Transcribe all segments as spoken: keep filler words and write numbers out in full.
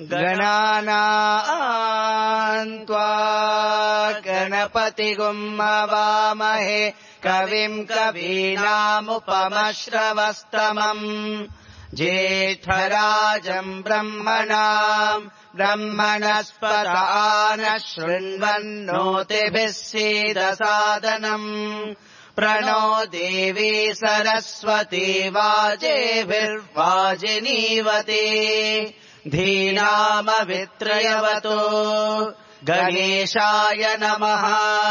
गणानां त्वा गणपतिगुं हवामहे कविम् कवीनामुपमश्रवस्तमम् ज्येष्ठराजम् ब्रह्मणाम् ब्रह्मणस्पत नः शृण्वन्नोतिभिः सीदसादनम् प्रणो देवी सरस्वती वाजेभिर्वाजिनीवती धीनामवित्रयवतो गणेशाय नमः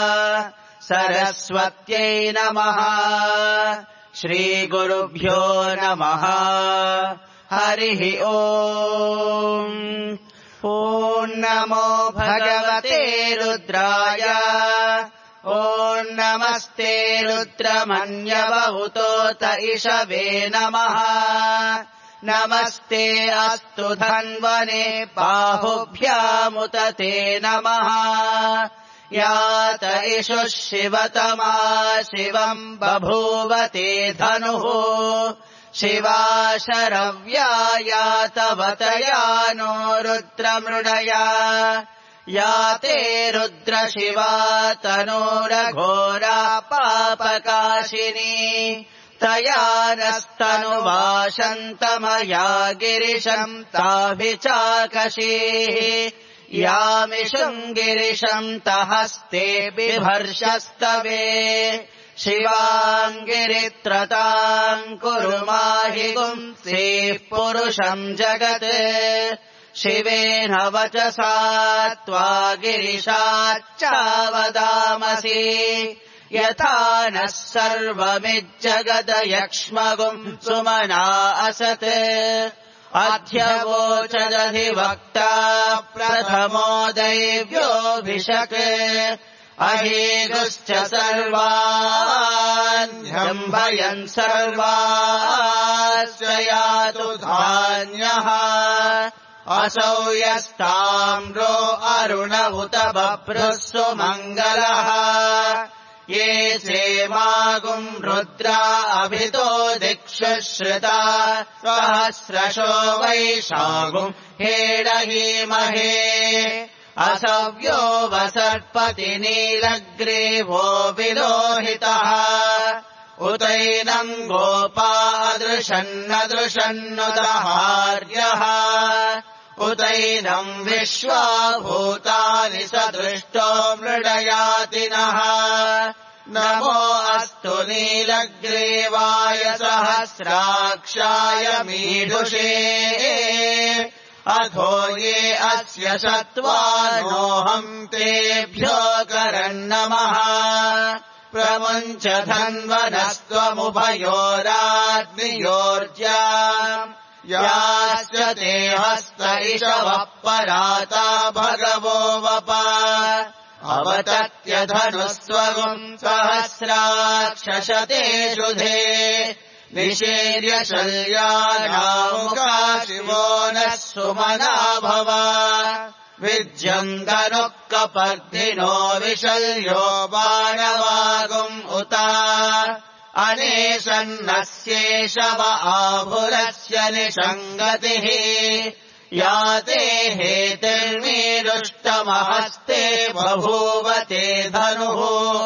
सरस्वत्यै नमः श्रीगुरुभ्यो नमः हरिः ओम् ॐ नमो भगवते रुद्राय ॐ नमस्ते रुद्रमन्यवहुतोत इषवे नमः नमस्ते अस्तु धन्वने बाहुभ्यामुत ते नमः यात इषुः शिवतमा शिवम् बभूवते धनुः शिवा शरव्या यातवतया नो रुद्रमृडया याते रुद्रशिवा तनूरघोरा पापकाशिनी तया नस्तनुवाशन्तमया गिरिशम् ताभिचाकशीः यामिषुम् गिरिशम् तहस्ते बिभर्षस्तवे शिवाङ्गिरित्रताम् कुरु माहि गुंसीः पुरुषम् जगत् शिवेन वचसा त्वा गिरिशाच्चावदामसि यथा नः सर्वमिज्जगदयक्ष्मगुम् सुमना असत् अध्यवोचदधिवक्ता प्रथमो दैव्योऽभिषक् अहेगुश्च सर्वान्यम्भयन् सर्वास्य यातु धान्यः असौ यस्ताम्रो अरुण उत बभ्रुः सुमङ्गलः ये सेमागुम् रुद्रा अभितो दिक्षु श्रुता सहस्रशो वैशागुम् हेडहीमहे असव्यो वसर्पति नीलग्रीवो विलोहितः उतैनम् गोपादृशन्नदृशन्नुदहार्यः उतैनम् विश्वा भूतानि सदृष्टो मृडयातिनः नमो अस्तु नीलग्रीवाय सहस्राक्षाय मीढुषे अथो ये अस्य सत्त्वानोऽहम् तेभ्यो करन्नमः प्रमुञ्च धन्वनस्त्वमुभयोराग्नियोर्जा याश्च ते हस्त इषवः पराता भगवो वप अवतत्यधनुस्त्वगुम् सहस्राक्षशते शुधे निषेर्य शल्यानामुका शिवो नः सुमना भव विज्यम् धनुः कपर्दिनो विशल्यो बाणवागुम् उता अनेशन्नस्येषव आभुरस्य निषङ्गतिः याते हेतिर्मीरुष्टमहस्ते बभूवते धनुः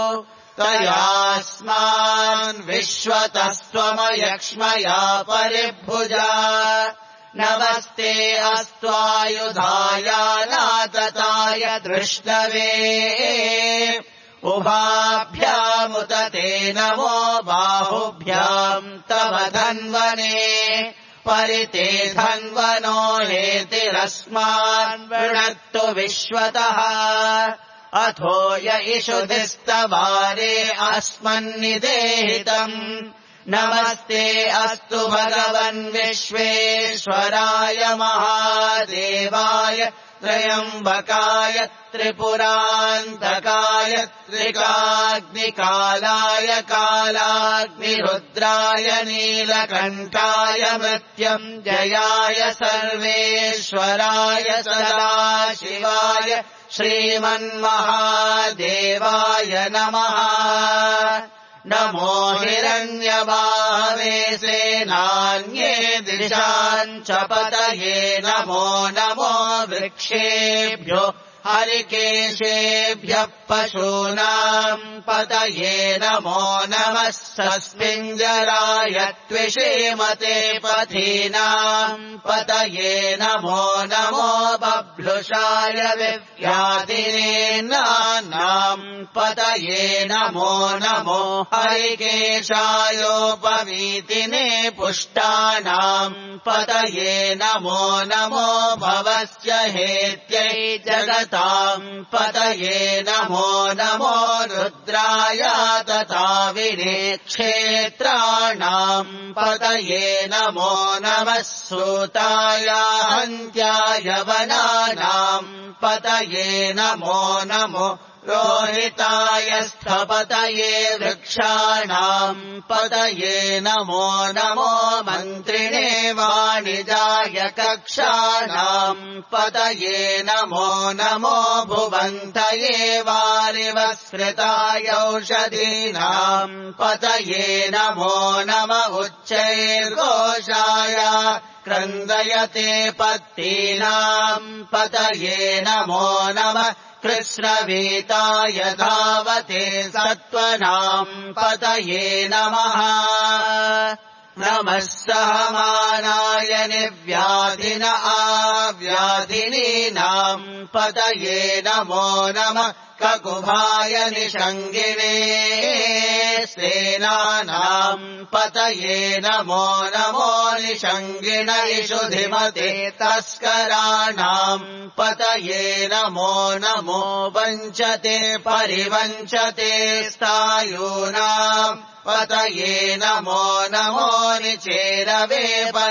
तयास्मान् विश्वतस्त्वमयक्ष्मया परिभुजा नमस्ते अस्त्वायुधाय नातताय दृष्णवे उभाभ्यामुत ते नमो बाहुभ्याम् तव धन्वने परिते धन्वनो हेतिरस्मान् वृणक्तु विश्वतः अथो य इषुधिस्तवारे अस्मन्निदेहितम् नमस्ते अस्तु भगवन् विश्वेश्वराय महादेवाय त्र्यम्बकाय त्रिपुरान्तकाय त्रिकाग्निकालाय कालाग्निरुद्राय नीलकण्ठाय मृत्युञ्जयाय सर्वेश्वराय सदाशिवाय श्रीमन्महादेवाय नमः नमो हिरण्यबाहवे सेनान्ये दिशान् च पतये नमो नमो वृक्षेभ्यो हरिकेशेभ्यः पशूनाम् पतये नमो नमः सस्मिञ्जराय त्विषेमते पथीनाम् पतये नमो नमो बभ्लुषाय विव्याधिनेनाम् पतये नमो नमो हरिकेशायोपवीतिने पुष्टानाम् पतये नमो नमो भवस्य हेत्यै जगत् ताम् पतये नमो नमो रुद्राय तथा विनेक्षेत्राणाम् पतये नमो नमः सूताय हन्त्याय वनानाम् पतये नमो नमो रोहिताय स्थपतये वृक्षाणाम् पतये नमो नमो मन्त्रिणे वाणिजाय कक्षाणाम् पतये नमो नमो भुवन्तये वारिवस्कृताय औषधीनाम् पतये नमो नम उच्चैर्घोषाय क्रन्दयते पत्तीनाम् पतये नमो नमः कृष्णवीताय धावते सत्त्वनाम् पतये नमः नमः सहमानाय निव्याधिन आव्याधिनीनाम् पतये नमो नमः ककुभाय निषङ्गिणे सेनानाम् पतये नमो नमो निषङ्गिण इषुधिमते तस्कराणाम् पतये नमो नमो वञ्चते परिवञ्चते स्थायूनाम् पतये नमो नमो निचेरवे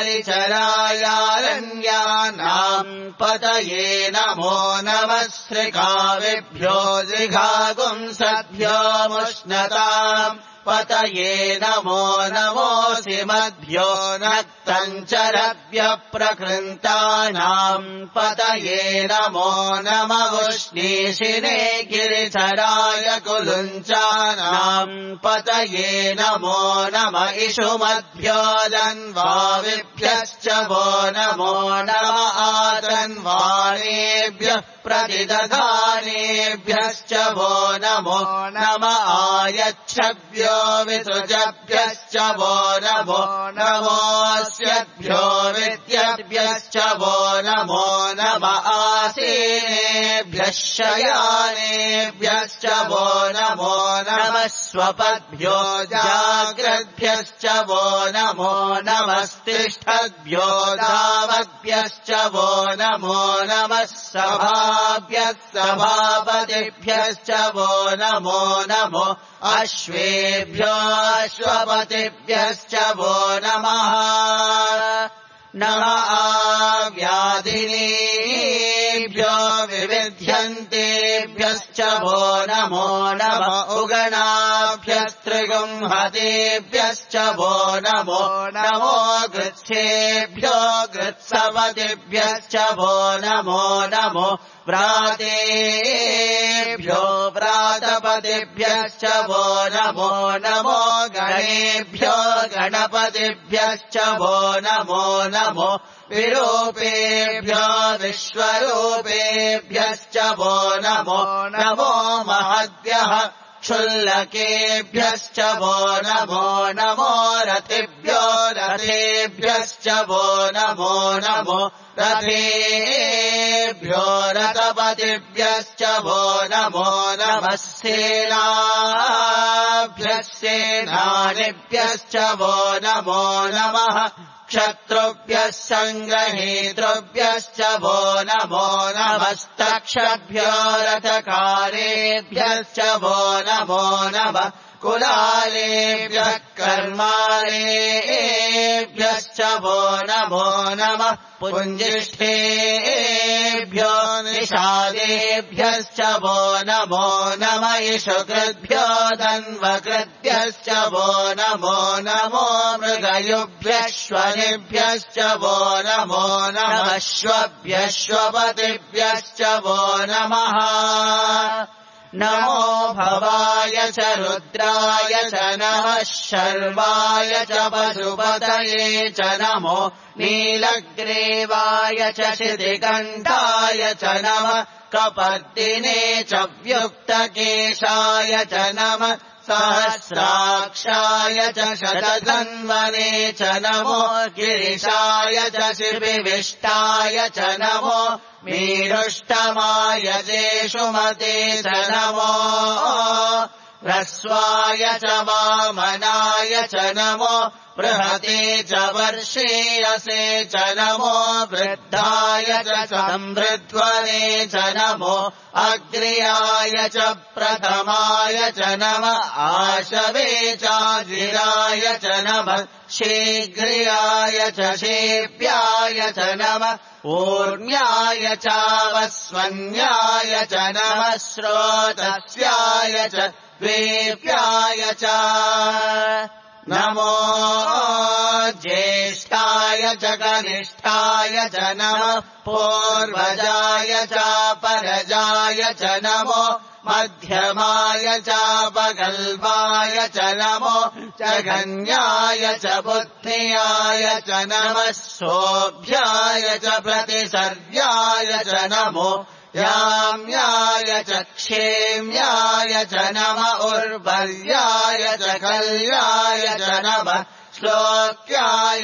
परिचरायारण्यानाम् पतये नमो नमः श्रिकाविभ्यो जिघागुंसभ्यो मुष्णताम् पतये नमो नमोऽसि मद्भ्यो नक्तञ्चरभ्यः प्रकृन्तानाम् पतये नमो नम उष्णीषिणे गिरिचराय कुलुञ्चानाम् पतये नमो नम इषुमद्भ्यो दन्वाविभ्यश्च वो नमो नम आदन्वाणेभ्यः प्रतिदधानेभ्यश्च वो नमो नम आयच्छभ्यो विसृजभ्यश्च वो नमो नमोऽस्यभ्यो विद्यभ्यश्च वो नमो नम आसीनेभ्यः शयानेभ्यश्च वो नमो नमः स्वपद्भ्यो जाग्रद्भ्यश्च वो नमो नमस्तिष्ठद्भ्यो धावद्भ्यश्च वो नमो नमः सभाभ्यः सभापतिभ्यश्च वो नमो नमो अश्वेभ्यो अश्वपतिभ्यश्च वो नमः नम आव्याधिनीभ्यो विविध्यन्तेभ्यश्च वो नमो नम उगणाभ्यस्त्रिगुंहतेभ्यश्च वो नमो नमो गृत्सेभ्यो गृत्सपतिभ्यश्च वो नमो नमो व्रातेभ्यो व्रातपतिभ्यश्च वो नमो नमो गणेभ्यो गणपतिभ्यश्च वो नमो नमो विरूपेभ्यो विश्वरूपेभ्यश्च वो नमो नमो महद्भ्यः क्षुल्लकेभ्यश्च वो नमो नमो रथेभ्यो रथेभ्यश्च वो नमो नमो रथेभ्यो रथपतिभ्यश्च वो नमो नमः सेनाभ्यः सेनानिभ्यश्च वो नमो नमः क्षत्रुभ्यः सङ्ग्रहेतृभ्यश्च वो नमो नमस्तक्षभ्यो रथकारेभ्यश्च वो नमो नमः कुलालेभ्यः कर्मालेभ्यश्च वो नमो नमः पुञ्जिष्ठेभ्यो निषादेभ्यश्च वो नमो नम इषुकृद्भ्यो धन्वकृद्भ्यश्च वो नमो नमो मृगयुभ्यश्वनिभ्यश्च वो नमो नमः श्वभ्यश्वपतिभ्यश्च वो नमः नमो भवाय च रुद्राय च नमः शर्वाय च पशुपतये च नमो नीलग्रीवाय च शितिकण्ठाय च नमः कपर्दिने च व्युक्तकेशाय च नमः सहस्राक्षाय च शतधन्वने च नमो गिरिशाय च शिविविष्टाय च नमो मीरुष्टमाय जेषुमते च नमो ह्रस्वाय च वामनाय च नमो बृहते च वर्षेयसे च नमो वृद्धाय च संवृध्वने च नमो अग्र्याय च प्रथमाय च नमः आशवे चाजिराय च नमः शीघ्र्याय च शेव्याय च नमः ऊर्म्याय चावस्वन्याय च नमः स्रोतस्याय च द्वेप्याय च नमो ज्येष्ठाय च कनिष्ठाय च नमः पूर्वजाय च परजाय च नमो मध्यमाय च पगल्वाय च नमो जगन्याय च बुद्धियाय च नमः सोऽभ्याय च प्रतिसर्याय च नमो याम्याय च क्षेम्याय च नमः उर्वर्याय च कल्याय च नमः श्लोक्याय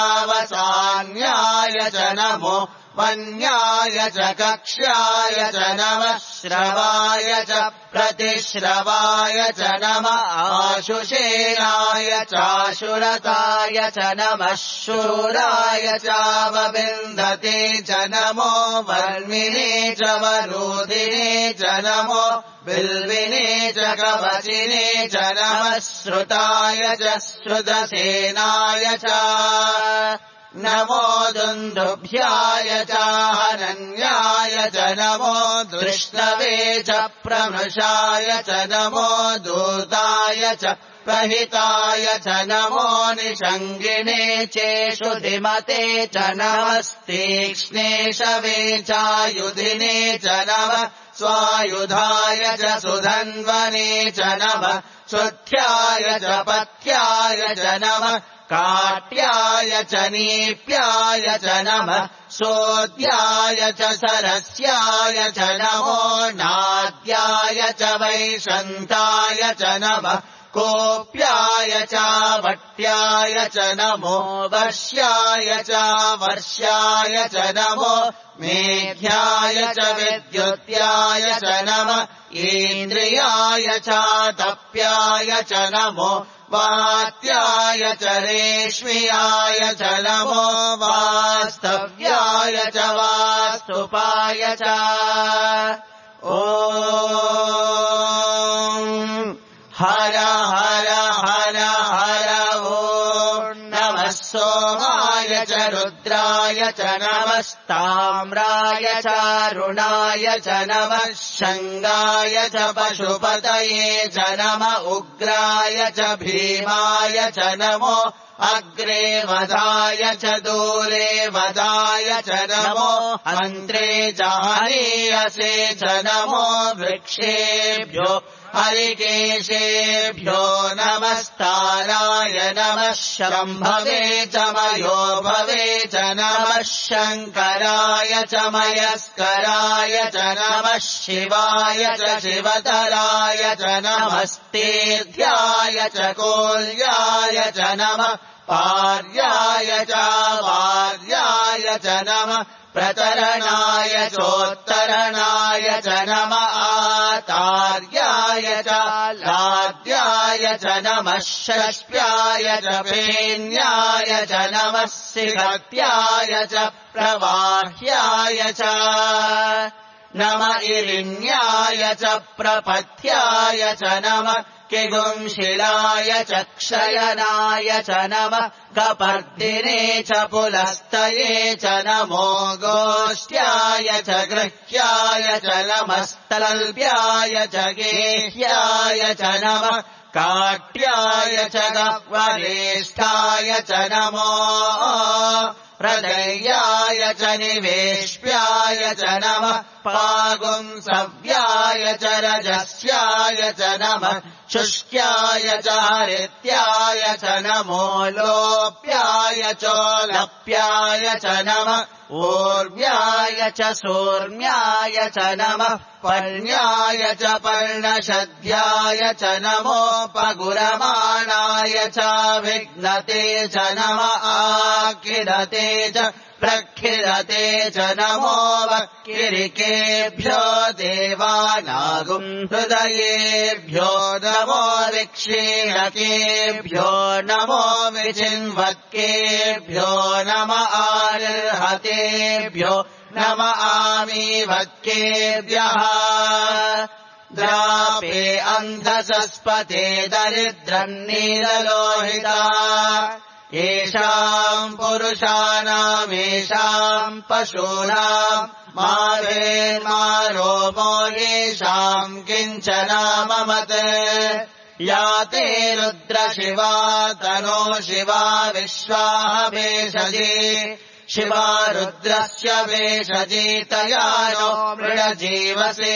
चावसान्याय च नमो वन्याय च कक्ष्याय च नमः श्रवाय च प्रतिश्रवाय च नमः आशुषेणाय चाशुरताय च नमः शूराय चावविन्दते च नमो वर्मिणे च वरोधिने च नमो बिल्विने च कवचिने च नमः श्रुताय च श्रुतसेनाय च नमो दुन्दुभ्याय च हनन्याय च नमो दृष्णवे च प्रमृषाय च नमो दूताय च प्रहिताय च नमो निषङ्गिने चेषु धिमते च नमस्तीक्ष्णेशवे चायुधिने च नमः स्वायुधाय च सुधन्वने च नमः शुद्ध्याय च पथ्याय च नमः काट्याय च नीप्याय च नमः सोऽध्याय च सरस्याय च नमो नाद्याय च वैशन्ताय च नमः कोप्याय च वट्याय च नमो वर्ष्याय च वर्ष्याय च नमो मेघ्याय च विद्युत्याय च नमः इन्द्रियाय च तप्याय च नमो वात्याय च रेष्म्याय च नमो वास्तव्याय च वास्तुपाय च ॐ हर हर हर हर ॐ नमः सोमाय च रुद्राय च नमस्ताम्राय चारुणाय च नमः शङ्गाय च पशुपतये च नमः उग्राय च भीमाय च नमो अग्रे वधाय च दूरे वधाय च नमो अन्त्रे जानीयसे च नमो वृक्षेभ्यो हरिकेशेभ्यो नमस्ताराय नमः शम्भवे च मयो भवे च नमः शङ्कराय च मयस्कराय च नमः शिवाय च शिवतराय च नमस्तेध्याय च कोल्याय च नमः पार्याय च वार्याय च नमः प्रतरणाय चोत्तरणाय च नमः आतार्याय च लाद्याय च नमः षष्ट्याय च फेन्याय च नमः सिगत्याय च प्रवाह्याय च नमः इरिण्याय च प्रपथ्याय च नमः किगुंशिलाय च क्षयनाय च नमः कपर्दिने च पुलस्तये च नमो गोष्ट्याय च गृह्याय च नमस्तल्प्याय च गेह्याय च नमः काट्याय च गह्वरेष्ठाय च नमो प्रदय्याय च निवेश्याय च नमः पागुंसव्याय च रजस्याय च नमः शुष्क्याय च हरित्याय च नमो लोप्याय चोलप्याय च नमः ऊर्व्याय च सूर्म्याय च नमः पर्ण्याय च पर्णशद्याय च नमोपगुरमाणाय च विघ्नते च नमः आकिरते च प्रखिरते च नमो वक्किरिकेभ्यो देवानागुं हृदयेभ्यो नमो विक्षीणकेभ्यो नमो विचिन्वत्केभ्यो नम आर्हतेभ्यो नम आमीवत्केभ्यः द्रापे अन्धसस्पते दरिद्रन्नीललोहिता येषाम् पुरुषाणामेषाम् पशूनाम् मारेर्मारोमो येषाम् किञ्चनाममत् या ते रुद्रशिवा तनो शिवा विश्वाः भेषजे शिवा रुद्रस्य भेषजे तया नो मृडजीवसे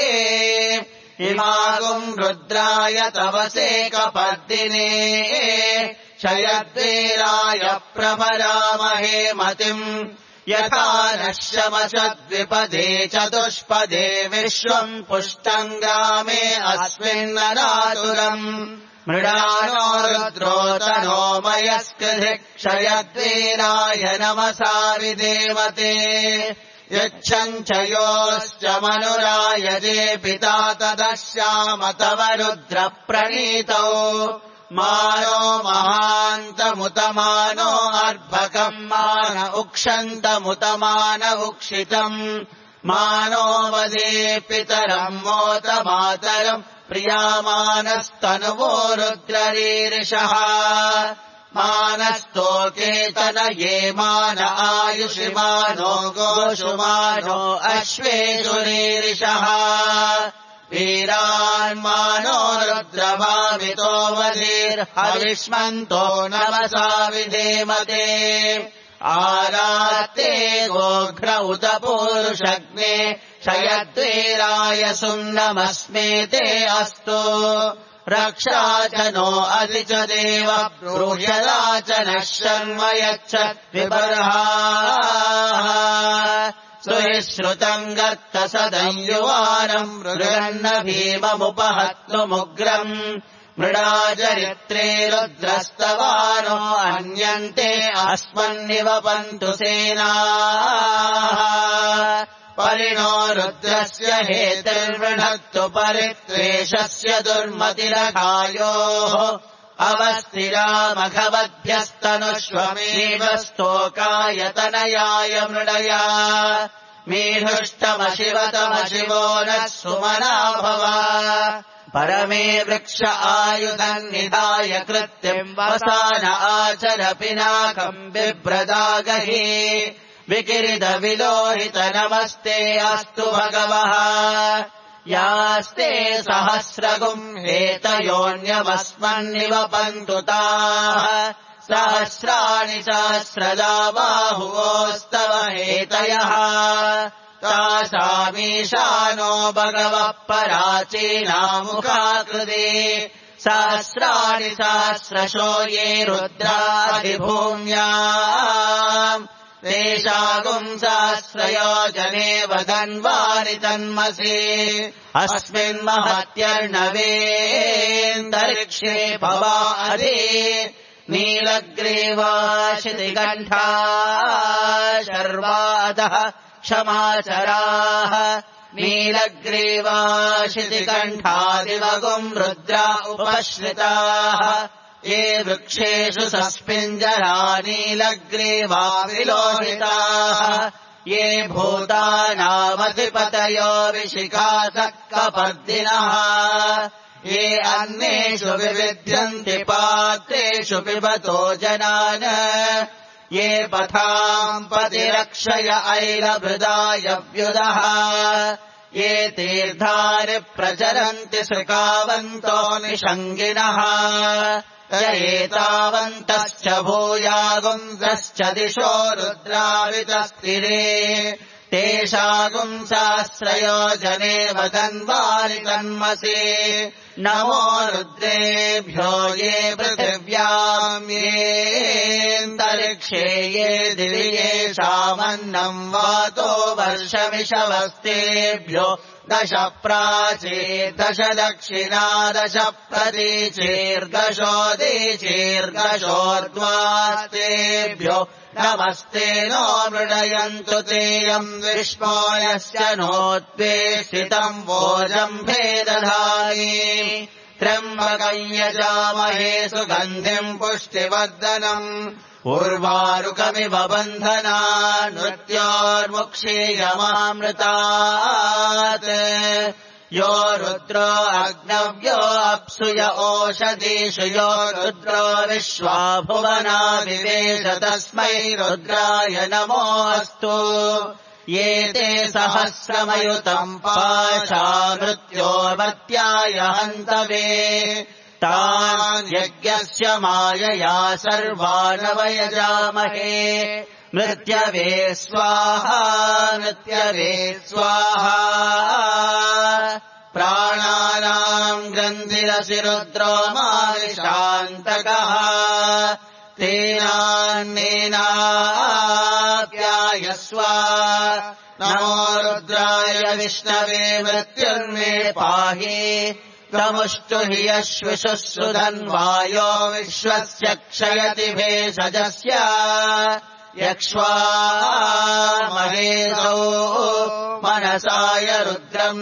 इमागुम् रुद्राय तवसे कपर्दिने शयद्वीराय प्रभरामहे मतिम् यथा नश्यमशद्विपदे चतुष्पदे विश्वम् पुष्टम् ग्रामे अस्मिन्नरातुरम् मृडानो रुद्रोतनो मयस्कृधिः क्षयद्वीराय नमसा विदेवते यच्छम् च योश्च मनुरायजे पिता तदश्याम तव रुद्रप्रणीतौ मानो महान्तमुतमानो अर्भकम् मान उक्षन्तमुतमान उक्षितम् मानो वदे पितरम् मोत मातरम् प्रियामानस्तनुवो रुद्ररीरिषः मानस्तोकेतन ये मान आयुषि मानो गोषुमानो अश्वेषुरीरिषः वीरान्मानो रुद्रभावितो वधीर्हविष्मन्तो नमसा विधेमते आरात्ते गोघ्र उत पूरुषग्ने क्षयद्वीराय सुम्नमस्मे ते अस्तु रक्षा च नो अधि च देव ब्रूह्यदा च नः शर्म यच्छत् विबर्हाः सुश्रुतम् गर्तसदयुवानम् मृगन्न भीममुपहत्नुमुग्रम् मृडाचरित्रे रुद्रस्तवानो अन्यन्ते अस्मन्निवपन्तु सेनाः परिणो रुद्रस्य हेतिर्वृणत्तु परित्वेषस्य दुर्मतिरघायोः अवस्थिरामघवद्भ्यस्तनुष्वमेव स्तोकायतनयाय मृडया मीढुष्टमशिवतमशिवो नः सुमना भव परमे वृक्ष आयुधम् निधाय कृत्यम् वसान आचर पिनाकम् बिभ्रदागहि विकिरित विलोहित नमस्ते अस्तु भगवः यास्ते सहस्रगुम् हेतयोऽन्यमस्मन्निवपन्तु ताः सहस्राणि सहस्रदा बाहुवोस्तव हेतयः तासामीशानो भगवः पराचीनामुखाकृते सहस्राणि सहस्रशो ये रुद्राधिभूम्याम् तेषागुम् सहस्रयोजने वदन्वानि तन्मसि अस्मिन्महत्यर्णवेन्दरिक्षे भवाधि नीलग्रीवाशितिकण्ठा शर्वादः क्षमाचराः नीलग्रीवाशितिकण्ठादिवगुम् रुद्रा उपश्रिताः ये वृक्षेषु सस्मिञ्जरा नीलग्रीवा विलोहिताः ये भूतानामधिपतयो विशिखासः कपर्दिनः ये अन्नेषु विविध्यन्ति पात्रेषु पिबतो जनान् ये पथाम् पतिरक्षय ऐलभृदाय व्युदः ये तीर्थानि प्रचरन्ति सुकावन्तो निषङ्गिनः एतावन्तश्च भूयागुंसश्च दिशो रुद्रावितस्तिरे तेषागुंसाश्रयो जने वदन्वानि तन्मसे नमो रुद्रेभ्यो ये पृथिव्याम् येऽन्तरिक्षे ये दिवि येषामन्नम् वातो वर्षमिषवस्तेभ्यो दश प्राचे दश दक्षिणा दश प्रतीचीर्दशोदीचीर्दशोर्ध्वास्तेभ्यो नमस्ते नो मृडयन्तु तेयम् विष्णो यस्य नोत्वेष्टितम् वोजम्भे दधामि त्र्यम्बकम् यजामहे सुगन्धिम् पुष्टिवर्धनम् उर्वारुकमिव बन्धना नृत्योर्मुक्षीयमामृतात् यो रुद्रो अग्नव्यो अप्सुय ओषधीषु यो रुद्रो विश्वा भुवना विवेश तस्मै रुद्राय नमोऽस्तु ये ते सहस्रमयुतम् पाशा मृत्योर्मर्त्याय हन्तवे तान् यज्ञस्य मायया सर्वानवयजामहे मृत्यवे स्वाहा मृत्यवे स्वाहा प्राणानाम् ग्रन्थिरसि रुद्रो मानिशान्तकः तेनान्नेनाप्यायस्व नमो रुद्राय विष्णवे मृत्युर्मे पाहि तमुष्टु हि यश्विषुश्रुधन्वायो विश्वस्य क्षयति भेषजस्य यक्ष्वा महेशौ मनसाय रुद्रम्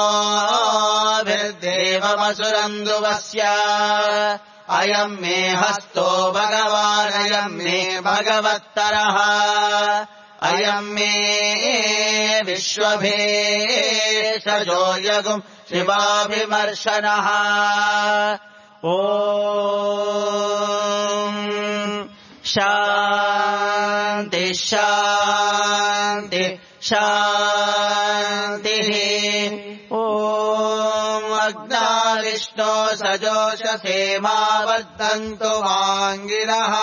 नमोभिर्देवमसुरन्दुवस्य अयम् मे हस्तो भगवानयम् मे भगवत्तरः अयम् मे विश्वभेषजो यगुम् शिवाभिमर्शनः ॐ शान्ति शान्ति शान्तिः ॐ अग्नाविष्णो सजोषसेमा वर्धन्तु वाङ्गिनः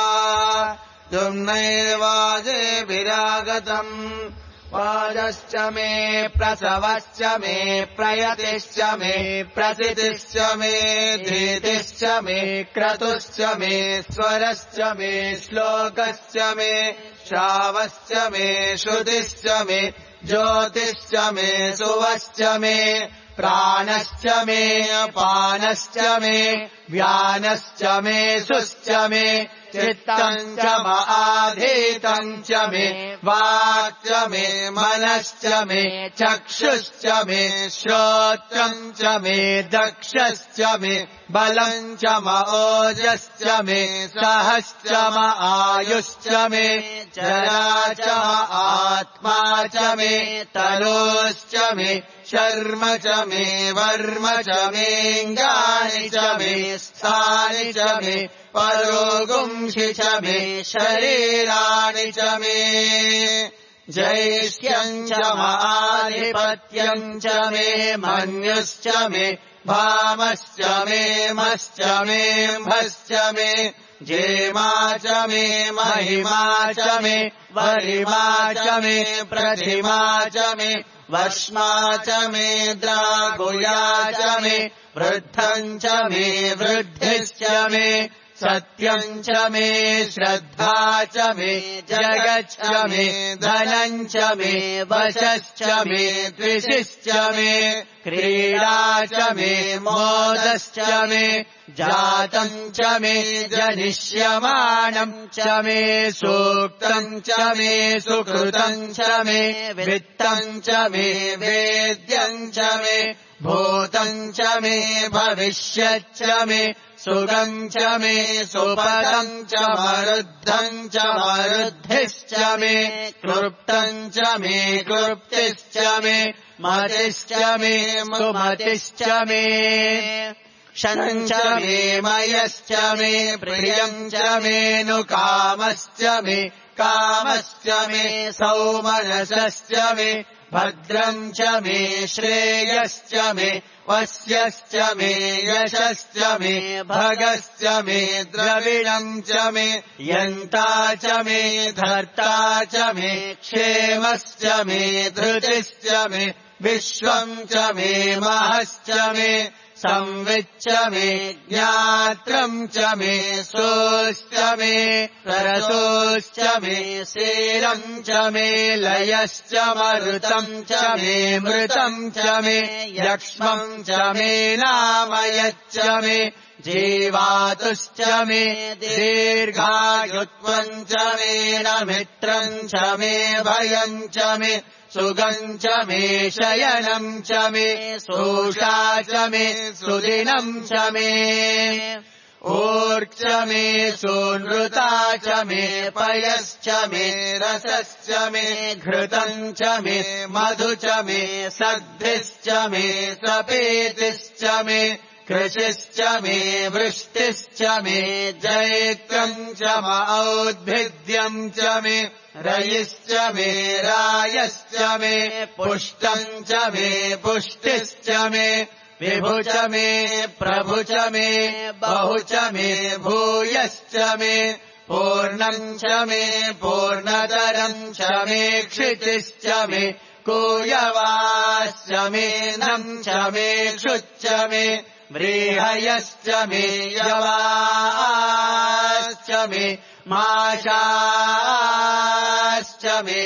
दुम्नैर्वाजे विरागतम् वाजश्च मे प्रसवश्च मे प्रयतिश्च मे प्रसितिश्च मे धीतिश्च मे क्रतुश्च मे स्वरश्च मे श्लोकश्च मे श्रावश्च मे श्रुतिश्च मे ज्योतिश्च मे सुवश्च मे प्राणश्च मे पानश्च मे व्यानश्च मे सुश्च मे चित्तम् च आधीतम् च मे वाक् च मे मनश्च मे चक्षुश्च मे श्रोत्रम् च मे दक्षश्च मे बलम् च म ओजश्च मे सहश्च म आयुश्च मे जरा च म आत्मा च मे तनोश्च मे शर्म च मे वर्म च मेऽङ्गानि च मे स्थानि च मे परोगुंसि च मे शरीराणि च मे जैष्ठ्यम् च माधिपत्यम् च मे मन्युश्च मे भामश्च मे मश्च मे भश्च मे जेमा च मे महिमा च मे वरिमा च मे प्रतिमा च मे वर्ष्मा च मे द्रागुया च मे वृद्धम् च मे वृद्धिश्च मे सत्यम् च मे श्रद्धा च मे जगच्च मे धनम् च मे वशश्च मे द्विषिश्च मे क्रीडा च मे मोदश्च मे जातम् च मे जनिष्यमाणम् च मे सूक्तम् च मे सुकृतम् च मे वित्तम् च मे वेद्यम् च मे भूतम् च मे भविष्यच्च मे सुगम् च मे सुपदम् च मरुद्धम् च मरुद्धिश्च मे क्लृप्तम् च मे क्लृप्तिश्च मे मतिश्च मे सुमतिश्च मे क्षणम् च मे मयश्च मे प्रियम् च मे नुकामश्च मे कामश्च मे सौमनसश्च मे भद्रम् च मे श्रेयश्च मे वस्यश्च मे यशश्च मे भगश्च मे द्रविणम् च मे यन्ता च मे धर्ता च मे क्षेमश्च मे धृतिश्च मे विश्वम् च मे महश्च मे संविच्च मे ज्ञात्रम् च मे सोश्च मे सरसोश्च मे शेरम् च मे लयश्च मरुतम् च मे मृतम् च मे यक्ष्मम् च मे नामयच्च मे जीवातुश्च मे दीर्घायुत्वम् च मे नमित्रम् च मे भयम् च मे सुगम् च मे शयनम् च मे सोषा च मे सुदिनम् च मे ऊर्च मे सूनृता च मे पयश्च मे रसश्च मे घृतम् च मे मधु च मे सद्भिश्च मे सपेतिश्च मे कृषिश्च मे वृष्टिश्च मे जैत्रम् च औद्भिद्यम् च मे रयिश्च मे रायश्च मे पुष्टम् च मे पुष्टिश्च मे विभु च मे प्रभु च मे बहु च मे भूयश्च मे पूर्णम् च मे पूर्णतरम् च मे क्षितिश्च मे कूयवाश्च मे नम् च मे क्षुच्च मे व्रीहयश्च मे यवाश्च मे माशाश्च मे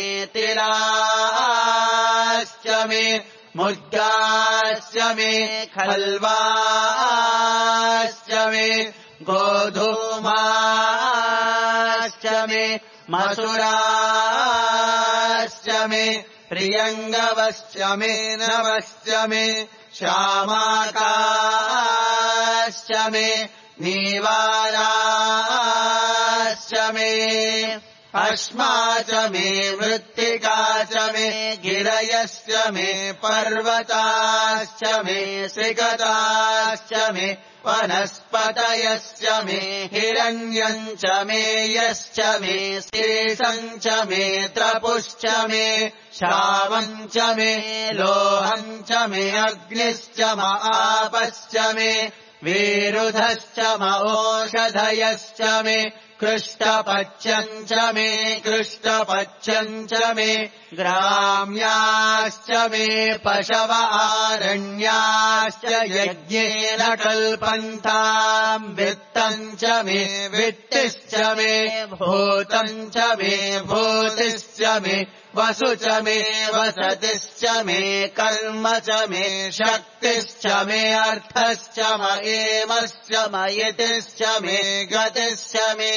तिलाश्च मे मुद्गाश्च मे खल्वाश्च मे गोधूमाश्च मे मसुराश्च मे प्रियङ्गवश्च मे नवश्च मे श्यामाकाश्च मे नीवाराश्च मे अश्मा च मे मृत्तिका च मे गिरयश्च मे पर्वताश्च मे सिगताश्च मे वनस्पतयश्च मे हिरण्यम् च मे यश्च मे शेषम् च मे त्रपुश्च मे श्रावम् च मे लोहम् च मे अग्निश्च म आपश्च मे विरुधश्च म ओषधयश्च मे कृष्टपच्यम् च मे कृष्टपच्यम् च मे ग्राम्याश्च मे पशव आरण्याश्च यज्ञेन कल्पन्ताम् वित्तम् च मे वित्तिश्च मे भूतम् च मे भूतिश्च मे वसु च मे वसतिश्च मे कर्म च मे शक्तिश्च मे अर्थश्च म एमश्च मयतिश्च मे गतिश्च मे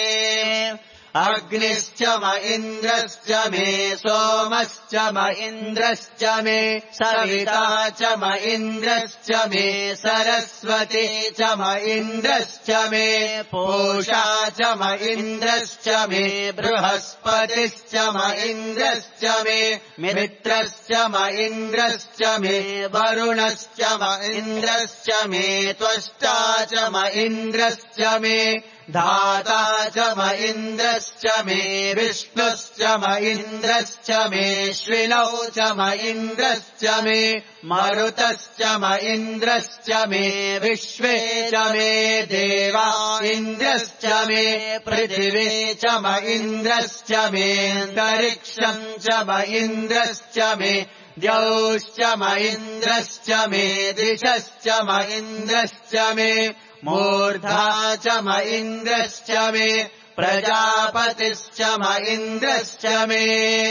अग्निश्च म इन्द्रश्च मे सोमश्च म इन्द्रश्च मे सविता च म इन्द्रश्च मे सरस्वती च म इन्द्रश्च मे पूषा च म इन्द्रश्च मे बृहस्पतिश्च म इन्द्रश्च मे मित्रश्च म इन्द्रश्च मे वरुणश्च म इन्द्रश्च मे त्वष्टा च म इन्द्रश्च मे धाता च म इन्द्रश्च मे विष्णुश्च म इन्द्रश्च मे श्विनौ च म इन्द्रश्च मे मरुतश्च म इन्द्रश्च मे विश्वे च मे देवा इन्द्रश्च मे पृथिवी च म इन्द्रश्च मे अन्तरिक्षम् च म इन्द्रश्च मे द्यौश्च म इन्द्रश्च मे दिशश्च म इन्द्रश्च मे मूर्धा च म इन्द्रश्च मे प्रजापतिश्च म इन्द्रश्च मे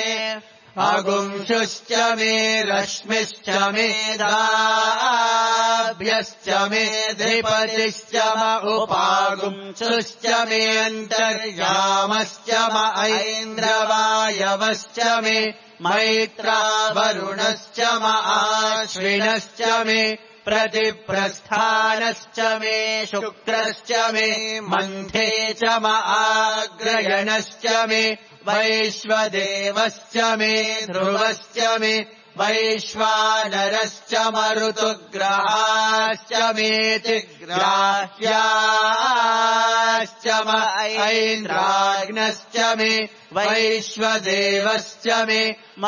अगुंशुश्च मे रश्मिश्च मे दाभ्यश्च मे धिपतिश्च म उपागुंशुश्च मे अन्तर्यामश्च म ऐन्द्रवायवश्च मे मैत्रा वरुणश्च म आश्विनश्च मे प्रतिप्रस्थानश्च मे शुक्रश्च मे मन्थे च म आग्रयणश्च मे वैश्वदेवश्च मे ध्रुवश्च मे वैश्वानरश्च मरुतुग्रहाश्च मेति ग्राह्याश्च म ऐन्द्राग्नश्च मे वैश्वदेवश्च मे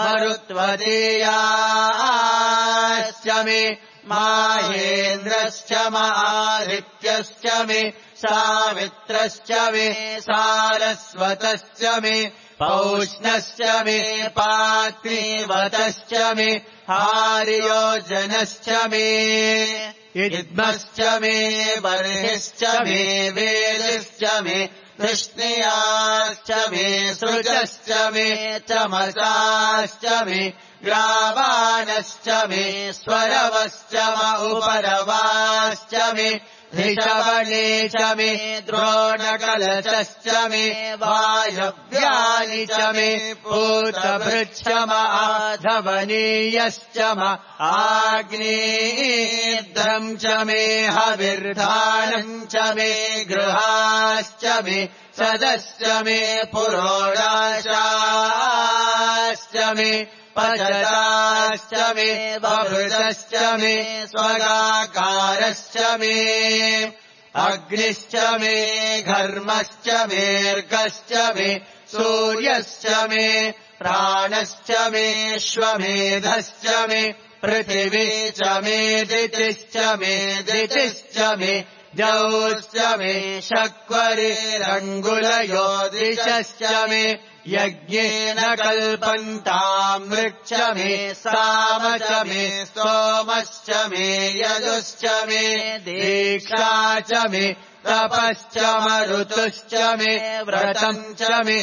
मरुत्वदेयाश्च मे माहेन्द्रश्च मादित्यश्च मे सावित्रश्च मे सारस्वतश्च मे पौष्णश्च मे पात्रीवतश्च मे हार्योजनश्च मे इद्मश्च मे बर्हिश्च मे वेदिश्च मे कृष्णयाश्च मे सृजश्च मे चमसाश्च मे ग्रावाणश्च मे स्वरवश्च म उपरवाश्च मे ऋषवणे च मे द्रोणकलशश्च मे वायव्यानि च मे पूतभृच्छ म आधवनीयश्च म आग्नेयद्रम् च मे हविर्धानम् च मे गृहाश्च मे सदश्च मे पुरोडाशाश्च मे पचताश्च मे बभृतश्च मे स्वगाकारश्च मे अग्निश्च मे घर्मश्च मेऽर्कश्च मे सूर्यश्च मे प्राणश्च मे श्वमेधश्च मे पृथिवी च मे दितिश्च मे दितिश्च मे द्यौश्च मे शक्वरिरङ्गुलयो दिशश्च मे यज्ञेन कल्पन्ताम् वृक्ष मे साम च मे सोमश्च मे यजुश्च मे दीक्षा च मे तपश्च मरुतुश्च मे व्रतम् च मे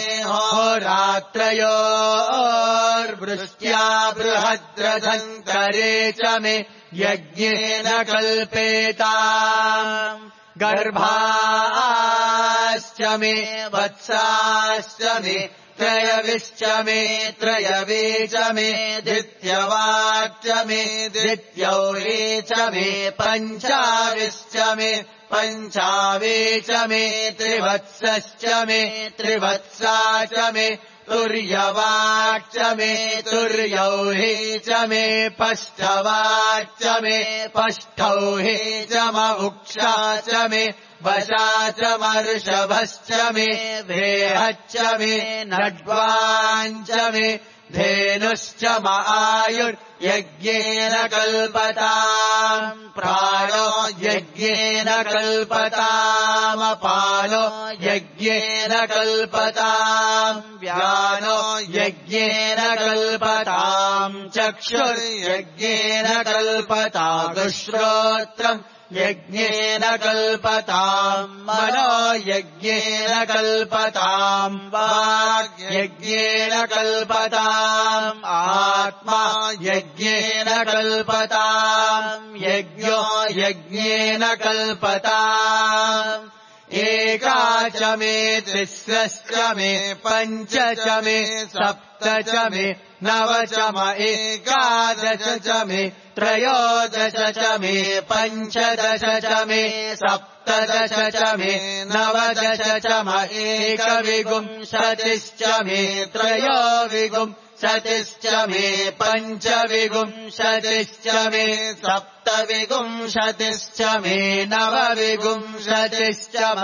होरात्रयोर्वृष्ट्या बृहद्रथन्तरे च मे यज्ञेन कल्पेताम् गर्भाश्च मे वत्साश्च मे त्रयविश्च मे त्रयवे च मे द्वितीयवाच्च मे द्वितीयौरे च मे पञ्चाविश्च मे पञ्चावे च मे त्रिवत्सश्च मे त्रिवत्सा च मे तुर्यवाच्च मे तुर्यौहे च मे पष्ठवाच्च मे पष्ठौहे च म उक्षा च मे वशा च मर्षभश्च मे भेहच्च मे नड्वाञ्च मे धेनुश्च म आयुर्यज्ञेन कल्पताम् प्राणो यज्ञेन कल्पतामपानो यज्ञेन कल्पताम् व्यानो यज्ञेन कल्पताम् चक्षुर्यज्ञेन कल्पताम् श्रोत्रम् यज्ञेन कल्पताम् मनो यज्ञेन कल्पताम् वाक् यज्ञेन कल्पताम् आत्मा यज्ञेन कल्पताम् यज्ञो यज्ञेन कल्पताम् एका च मे तिस्रश्च मे पञ्च च मे सप्त च मे नव च म एकादश च मे त्रयोदश च मे पञ्चदश च मे सप्तदश च मे नवदश च म एकविंशतिश्च मे त्रयोविंशतिश्च मे पञ्चविंशतिश्च मे सप्तविंशतिश्च मे नवविंशतिश्च म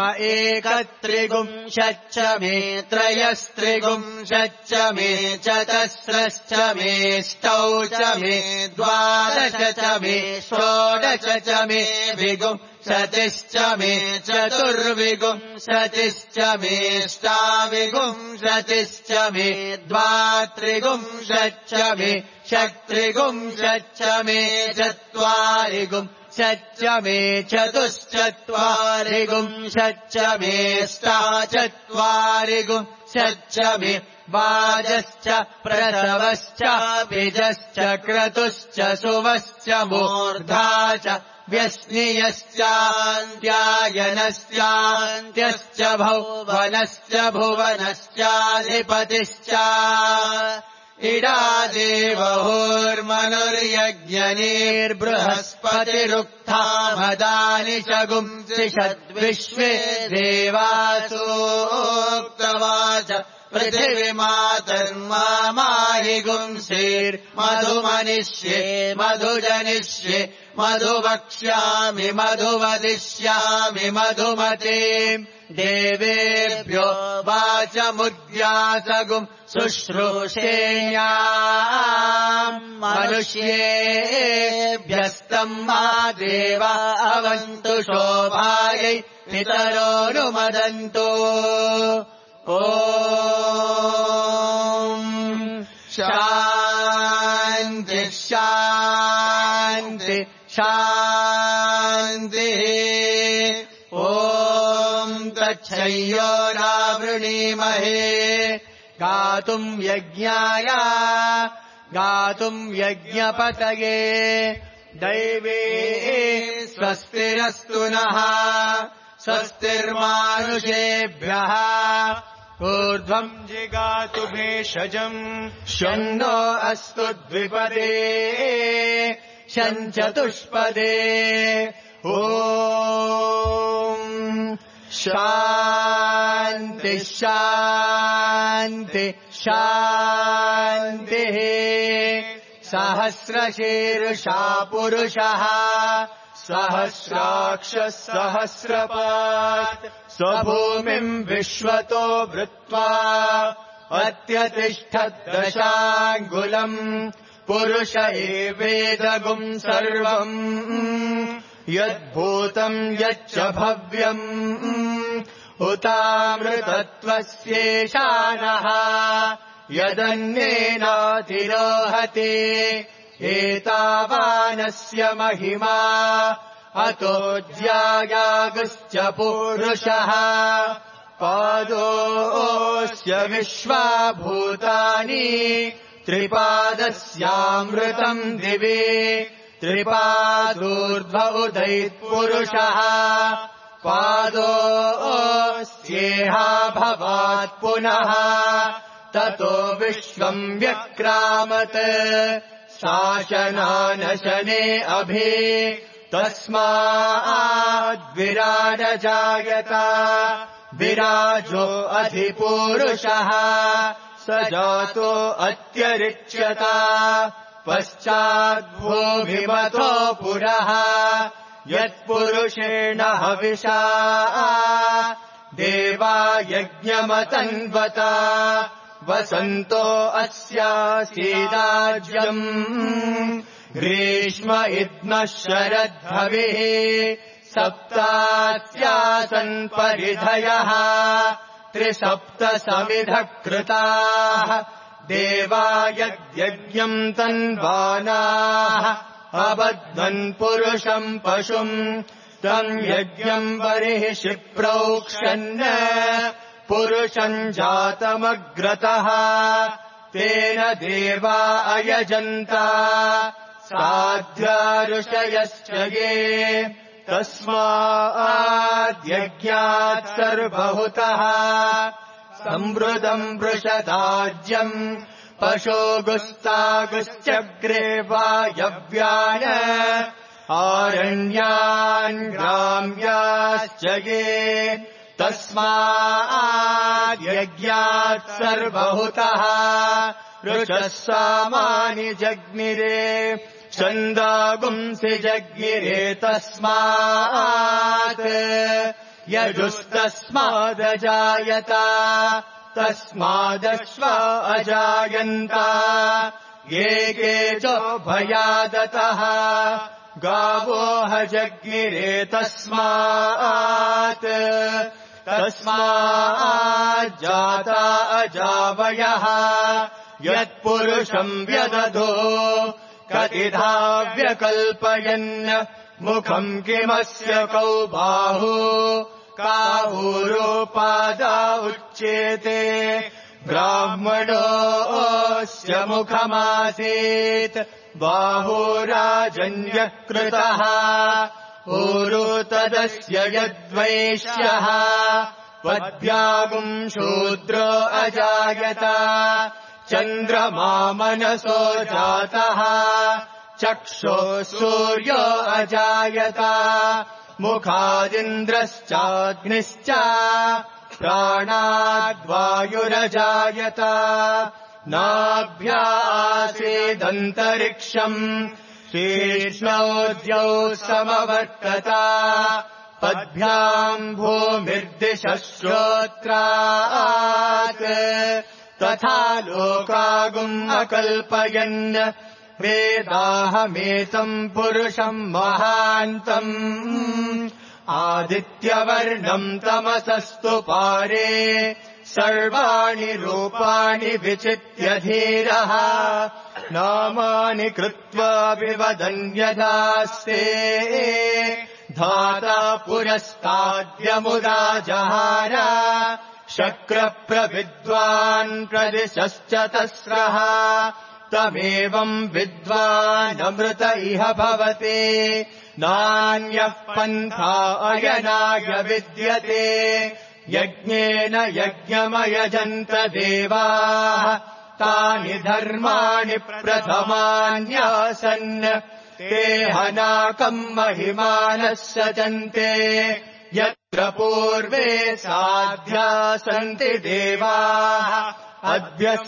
एकत्रिंशच्च मे त्रयस्त्रिंशच्च मे चतस्रश्च मे ष्टौ च मे द्वादश च मे षोडश च मे विंशतिश्च मे चतुर्विंशतिश्च मे ष्टाविंशतिश्च मे द्वात्रिंशच्च मे षट्त्रिंशच्च मे चत्वारिंशच्च मे चतुश्चत्वारिंशच्च मे ष्टाचत्वारिंशच्च मे वाजश्च प्रसवश्च बीजश्च क्रतुश्च सुवश्च मूर्धा च व्यस्नियश्चान्त्यायनश्चान्त्यश्च भुवनश्च भुवनश्चाधिपतिश्च इडादेवहोर्मनुर्यज्ञनीर्बृहस्पतिरुक्था मदानि च गुंसिषद्विश्वे देवासोक्तवाच पृथिवीमातर्माहि गुंसेर्मधुमनिष्ये मधुजनिष्ये मधुवक्ष्यामि मधुवदिष्यामि मधुमते देवेभ्यो वाचमुद्यासगुम् शुश्रूषेयाम् मनुष्येभ्यस्तम् मा देव अवन्तु शोभायै पितरोऽनुमदन्तु ॐ शान्ति शान्ति शान्तिः ॐ तच्छयोरावृणीमहे गातुम् यज्ञाय गातुम् यज्ञपतये दैवे स्वस्तिरस्तु नः स्वस्तिर्मानुषेभ्यः ऊर्ध्वम् जिगातु भेषजम् षण्णो अस्तु द्विपदे षण्चतुष्पदे ॐ शान्ति शान्ति शान्तिः सहस्रशीर्षा पुरुषः सहस्राक्षः सहस्रपात् स्वभूमिम् विश्वतो वृत्वा अत्यतिष्ठद्दशाङ्गुलम् पुरुष एवेदगुम् सर्वम् यद्भूतम् यच्च भव्यम् उतामृतत्वस्येषानः यदन्येनातिरोहति एतावानस्य महिमा अतो ज्यायागुश्च पूरुषः पादोऽस्य विश्वाभूतानि त्रिपादस्यामृतम् दिवि त्रिपादूर्ध्व उदैत्पुरुषः पादोऽस्येहा भवात् पुनः ततो विश्वम् व्यक्रामत् शासनानशने अभि तस्माद्विराजजायत विराजो अधिपूरुषः स जातो अत्यरिच्यत पश्चाद्भूभिमतो पुरः यत्पुरुषेण हविषा देवा यज्ञमतन्वत वसन्तो अस्यासीदाज्यम् ग्रीष्म इद्मः शरद्भविः सप्तास्यासन् परिधयः त्रिसप्त समिधः कृताः देवा यद्यज्ञम् तन्वानाः अबध्वन् पुरुषम् पशुम् तम् यज्ञम् बर्हिषि प्रोक्षन् पुरुषम् जातमग्रतः तेन देवा अयजन्त साध्या ऋषयश्च ये तस्माद्यज्ञात् सर्वहुतः संवृतम् वृषदाज्यम् पशोगुस्तागुश्चग्रे वायव्यान् आरण्यान् ग्राम्याश्च ये तस्माद्यज्ञात् सर्वहुतः ऋचः सामानि जग्निरे छन्दागुंसि जग्निरे तस्मात् यजुस्तस्मादजायत तस्मादश्व अजायन्त ये के च भयादतः गावो हजग्निरे तस्मात् तस्माज्जाता अजावयः यत्पुरुषम् व्यदधो कतिधा व्यकल्पयन् मुखम् किमस्य कौ बाहु काहुरोपादा उच्येते ब्राह्मणोऽस्य मुखमासीत् बाहुराजन्यः कृतः ऊरु तदस्य यद्वैश्यः पद्भ्यागुम् शूद्रो अजायत चन्द्रमा मनसो जातः चक्षुः सूर्यो अजायत मुखादिन्द्रश्चाग्निश्च प्राणाद्वायुरजायत नाभ्यासीदन्तरिक्षम् शीर्ष्णोद्यौ समवर्तत पद्भ्याम् भूमिर्दिशः श्रोत्रात् तथा लोकागुम् अकल्पयन् वेदाहमेतम् पुरुषम् महान्तम् आदित्यवर्णम् तमसस्तु पारे सर्वाणि रूपाणि विचित्य धीरः नामानि कृत्वा विवदन्यदास्ते धाता पुरस्ताद्यमुदा जहार शक्रप्रविद्वान् प्रदिशश्च तस्रः तमेवम् विद्वानमृत इह भवति नान्यः पन्था अयनाय विद्यते यज्ञेन यज्ञमयजन्त देवाः तानि धर्माणि प्रथमान्यासन् ते हनाकम् महिमानः सजन्ते यत्र पूर्वे साध्या सन्ति देवाः अद्यः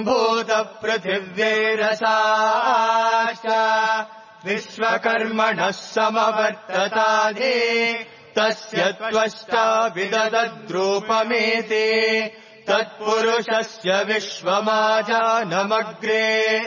सम्भूतपृथिव्यैरसाश्च विश्वकर्मणः समवर्तताधे तस्य त्वष्टा विददद्रूपमेते तत्पुरुषस्य विश्वमाजानमग्रे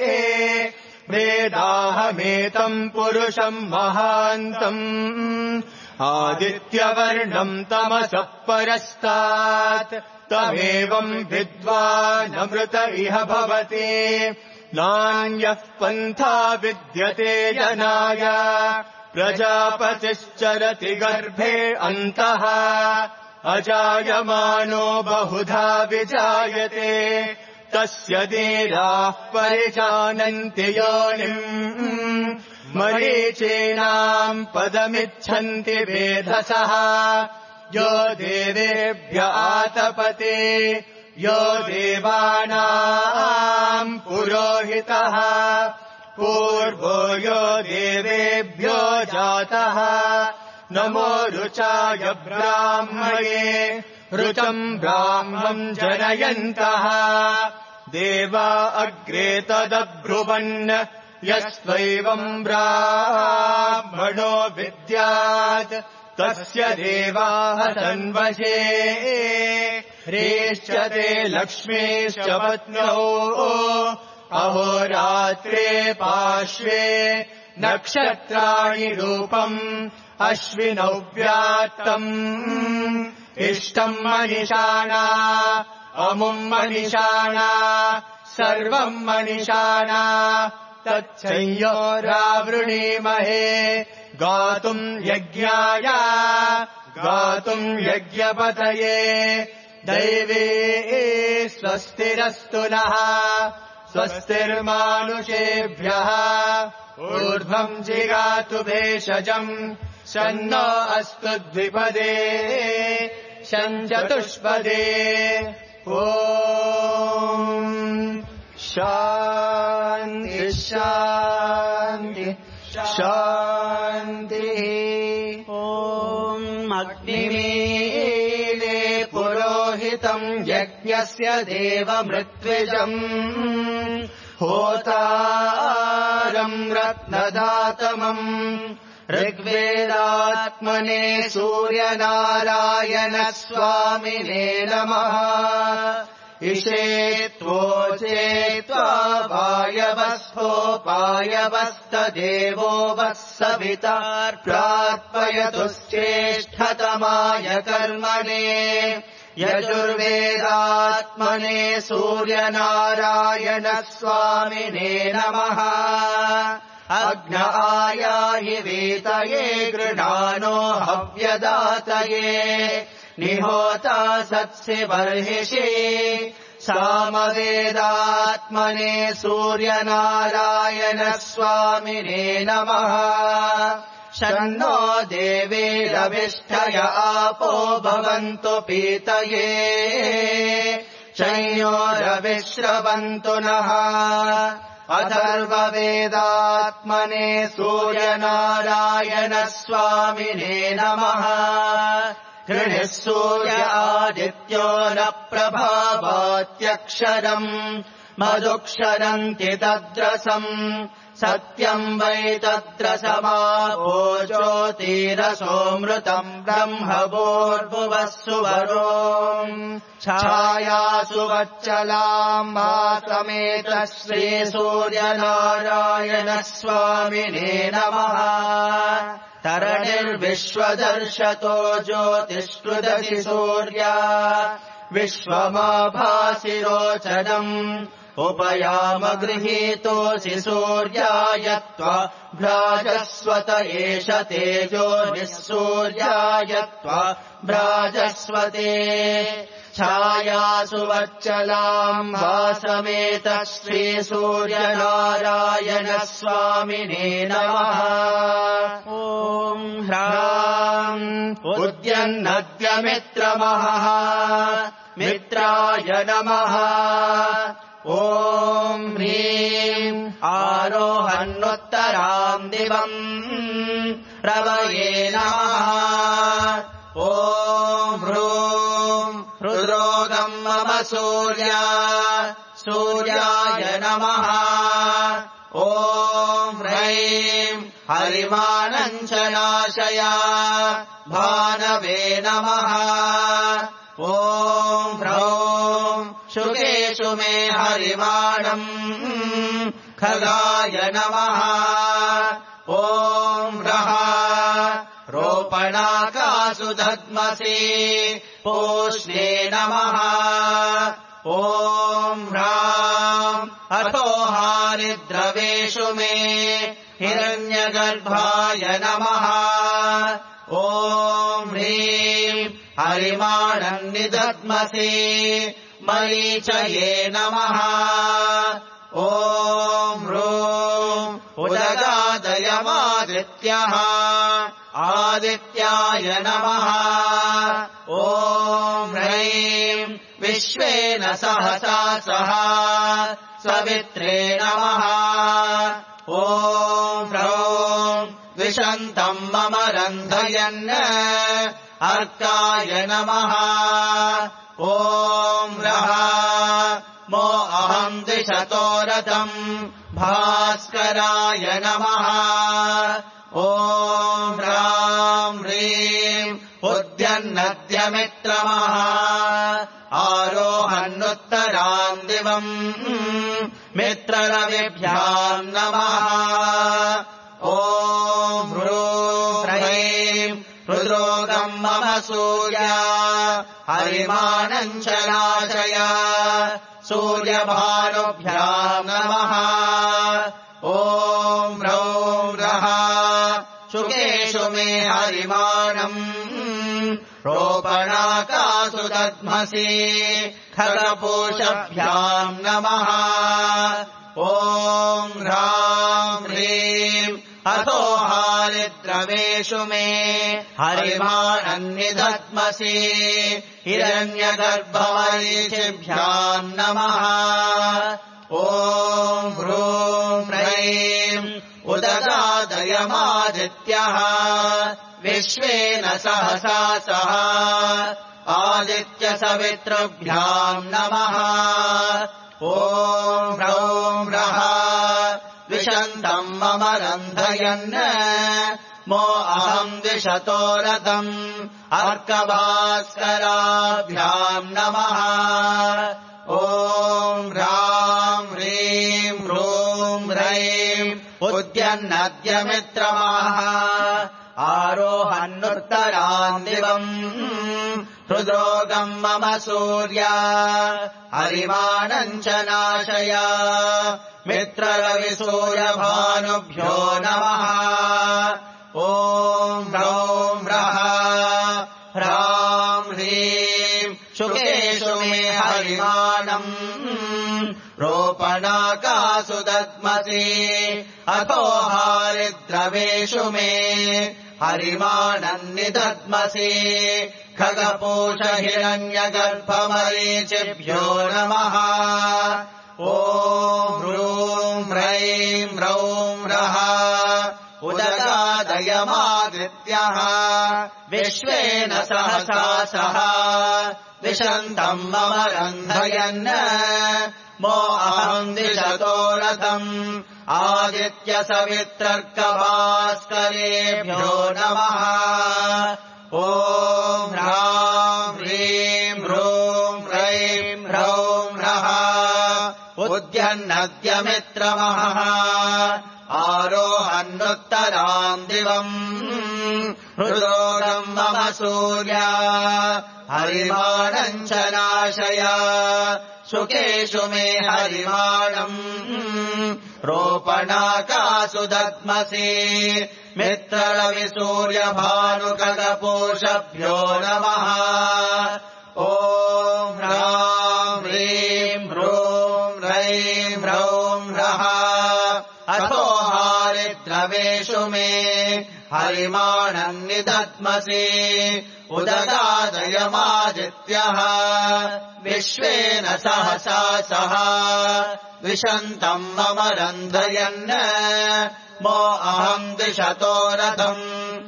वेदाहमेतम् पुरुषम् महान्तम् आदित्यवर्णम् तमसः परस्तात् तमेवम् विद्वानमृत इह भवति नान्यः पन्था विद्यते जनाय प्रजापतिश्चरति गर्भे अन्तः अजायमानो बहुधा विजायते तस्य धीराः परिजानन्ति योनिम् मरीचीनाम् पदमिच्छन्ति वेधसः यो देवेभ्य आतपते यो देवानाम् पुरोहितः पूर्वो यो देवेभ्यो जातः नमो रुचाय ब्राह्मणे ऋतम् ब्राह्मम् जनयन्तः देवा अग्रे तदब्रुवन् यस्त्वैवम् ब्राह्मणो विद्यात् तस्य देवाः तन्वशे रेश्चते लक्ष्मीश्च पत्न्यौ अहोरात्रे पार्श्वे नक्षत्राणि रूपम् अश्विनौ व्यात्तम् इष्टम् मनिषाणा अमुम् मनिषाणा सर्वम् मनिषाणा तच्छंयोरावृणीमहे गातुम् यज्ञाय गातुम् यज्ञपतये दैवे स्वस्तिरस्तु नः स्वस्तिर्मानुषेभ्यः ऊर्ध्वम् जिगातु भेषजम् शन्नो अस्तु द्विपदे शञ्चतुष्पदे ॐ शान्ति शान्ति शान्तिः ॐ अग्निमीळे पुरोहितम् यज्ञस्य देवमृत्विजम् होतारम् रत्नदातमम् ऋग्वेदात्मने सूर्यनारायण स्वामिने नमः इषे त्वोचे त्वा वायवस्फोपायवस्तदेवो वः सविता प्रार्पयतुश्चेष्टतमाय कर्मणे यजुर्वेदात्मने सूर्यनारायण स्वामिने नमः अग्न आयाहि वीतये गृणानो हव्यदातये निहोता सत्सि बर्हिषि सामवेदात्मने सूर्यनारायण स्वामिने नमः शन्नो देवीरविष्ठय आपो भवन्तु पीतये शंयोरविश्रवन्तु नः अथर्ववेदात्मने सूर्यनारायण स्वामिने नमः कृणिः सूर्य आदित्यो न प्रभावात्यक्षरम् मधुक्षरन्ति तद्रसम् सत्यम् वै तद्रसमापो ज्योतिरसोऽमृतम् ब्रह्मभूर्भुवः सुवरो छायासु वच्चलाम् वासमेतः श्रीसूर्यनारायणस्वामिने नमः तरणिर्विश्वदर्शतो ज्योतिष्कृदति सूर्या विश्वमाभासिरोचनम् उपयाम गृहीतोऽसि सूर्याय त्वा भ्राजस्वत एष तेजो निःसूर्याय त्वा भ्राजस्वते छायासु वच्चलाम् वासमेतः श्रीसूर्यनारायणस्वामिने नमः ॐ ह्राम् उद्यन्नद्यमित्रमहः मित्राय नमः ॐ ह्रीम् आरोहन्नुत्तराम् दिवम् रवये नमः ॐ ह्रूम् हृद्रोगम् मम सूर्या सूर्याय नमः ॐ ह्रैम् हरिमानम् च नाशया भानवे नमः ॐ ह्रौम् शुकेषु मे हरिमाणम् खगाय नमः ॐ ह्रः रोपणाकासु दद्मसि पूष्णे नमः ॐ ह्राम् अथो हारिद्रवेषु मे हिरण्यगर्भाय नमः ॐ ह्रीम् हरिमाणम् निदद्मसि मरीचये नमः ॐ ह्रूम् उदगादयमादित्यः आदित्याय नमः ॐ ह्रैम् विश्वेन सहसा सह सवित्रे नमः ॐ ह्रौम् विशन्तम् मम रन्धयन् अर्काय नमः ॐ ह्रः मो अहम् दिशतो रथम् भास्कराय नमः ॐ ह्राम् ह्रीम् उद्यन्नद्यमित्रमः आरोहन्नुत्तराम् दिवम् मित्ररविभ्याम् नमः ॐ ह्रूम् हृद्रोगम् मम सूर्या हरिमानम् च नाशया सूर्यभानुभ्याम् नमः ॐ ह्रौम् ह्रः शुकेषु मे हरिमाणम् रोपणाकासु दद्मसि खगपूषभ्याम् नमः ॐ ह्राम् ह्रीम् अथो हारिद्रवेषु मे हरिमाणम् निदद्मसि हिरण्यगर्भमरीचिभ्याम् नमः ॐ ह्रूम् ह्रैम् उदगादयमादित्यः विश्वेन सहसा सह आदित्यसवितृभ्याम् नमः ॐ ह्रौम् ह्रः विशन्तम् मम रन्धयन् मो अहम् दिशतो रथम् अर्कभास्कराभ्याम् नमः ॐ ह्राम् ह्रीम् ह्रूम् ह्रैम् उद्यन्नद्यमित्रमः आरोहन्नुत्तराम् दिवम् हृद्रोगम् मम सूर्या हरिमानम् च नाशया मित्ररविसूर्यभानुभ्यो नमः ॐ ह्रौम् ह्रः ह्राम् ह्रीम् शुकेषु मे हरिमाणम् रोपणाकासु दद्मसि अथो हारिद्रवेषु मे हरिमाणम् निदद्मसि खगपूष हिरण्यगर्भमरीचिभ्यो नमः ॐ ह्रूम् ह्रैम् ह्रौम् ह्रः उदगादय दयमादित्यः विश्वेन सहसा सह विशन्तम् मम रन्धयन् मो अहम् दिशतो रथम् आदित्यसवित्रर्कभास्करेभ्यो नमः ॐ ह्रां ह्रीं ह्रूं ह्रैं ह्रौं ह्रः उद्यन्नद्यमित्रमहः आरोहन्नुत्तराम् दिवम् हृदोगम् मम सूर्या हरिमाणम् च नाशय सुकेषु मे हरिमाणम् रोपणाकासु दद्मसि मित्ररविसूर्यभानुकगपोषभ्यो नमः ॐ ह्रां ह्रीं ह्रूं ह्रैं ह्रौं ह्रः अथो हारिद्रवेषु मे हरिमाणम् निदद्मसि उदगादयमादित्यः विश्वेन सहसा सह विशन्तम् मम रन्धयन् मो अहम् दिशतो रथम्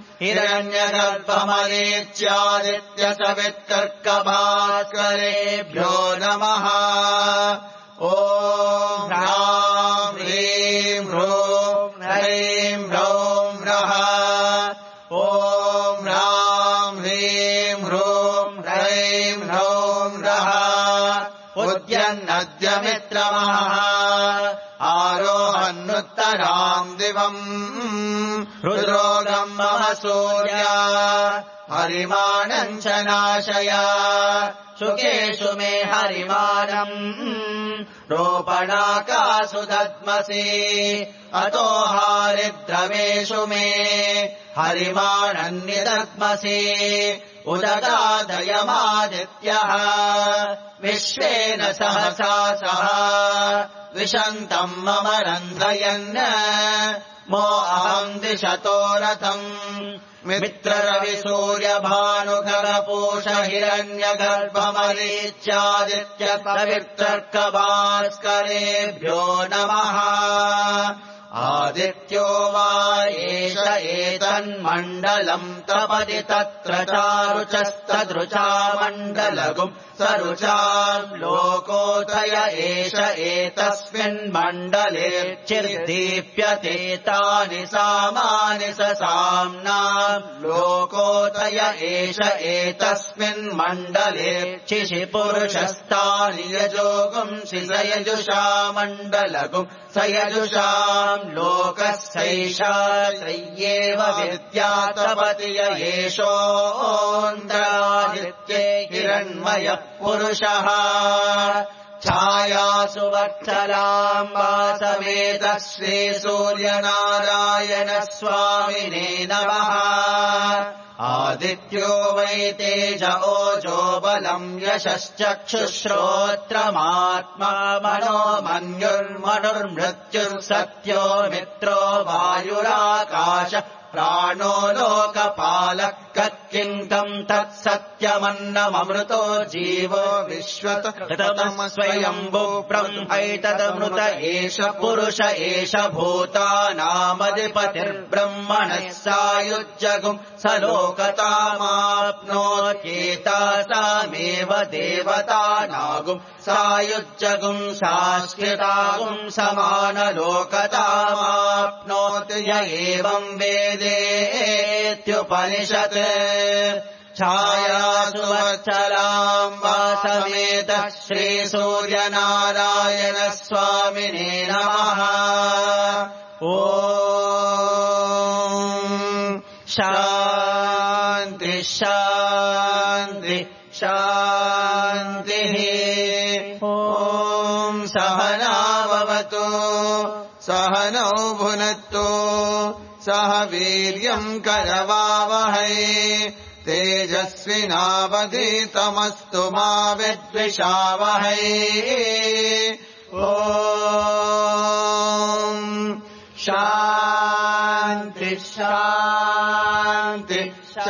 हिरण्यगर्भमरीच्यादित्यसवित्कर्कभास्करेभ्यो नमः ॐ ह्रां ह्रीं ह्रूं ह्रैं ह्रौं ह्रः ॐ ह्रां ह्रीं ह्रूं ह्रैं ह्रौं ह्रः उद्यन्नद्यमित्रमहः आरोहन्नुत्तराम् दिवम् हृद्रोगम् मम सूर्या हरिमाणम् च नाशय सुकेषु मे हरिमाणम् रोपणाकासु दद्मसि अतो हारिद्रवेषु मे हरिमाणम् निदद्मसि उदगादयमादित्यः विश्वेन सहसा सह विशन्तम् मम रन्धयन् मो अहम् दिशतो रथम् मित्ररविसूर्यभानुकरपूष हिरण्यगर्भमरीच्यादित्यसवित्रर्कभास्करेभ्यो नमः आदित्यो वा एष एतन्मण्डलम् तपति तत्र चारुचस्तदृचा मण्डलगुम् सरुचाम् लोकोदय एष एतस्मिन्मण्डले चिर्दीप्यते तानि सामानि ससाम्नाम् लोकोदय एष एतस्मिन्मण्डले चिशिपुरुषस्तानि यजोगुंसि स यजुषा मण्डलगुम् स यजुषाम् लोकस्यैषा सय्येव विद्या तपति य एषोऽन्द्रादित्ये हिरण्मयः पुरुषः छायासु वत्सलाम् वासमेतः श्रीसूर्यनारायणस्वामिने नमः आदित्यो वै तेज ओजो बलम् यशश्चक्षुश्रोत्रमात्मा मनो मन्युर्मनुर्मृत्युः सत्यो मित्रो वायुराकाश प्राणो लोकपालः कत्किङ्कम् तत्सत्यमन्नममृतो जीवो विश्वतः स्वयम्भो ब्रह्मैतदमृत एष पुरुष एष भूतानामधिपतिर्ब्रह्मणः सायुज्यगुम् स लोकतामाप्नोत्येतासामेव देवतानागुम् सायुज्यगुम् सास्कृतागुम् समानलोकतामाप्नोति य एवम् वेदेत्युपनिषत् छायासु वत्सलाम् वासमेतः श्रीसूर्यनारायणस्वामिने नमः ॐ शान्ति शान्ति शान्तिः ॐ सहनाववतु सहनौ भुनक्तु सह वीर्यम् करवावहै तेजस्विनावधीतमस्तु मा विद्विषावहै ॐ शान्ति शान्ति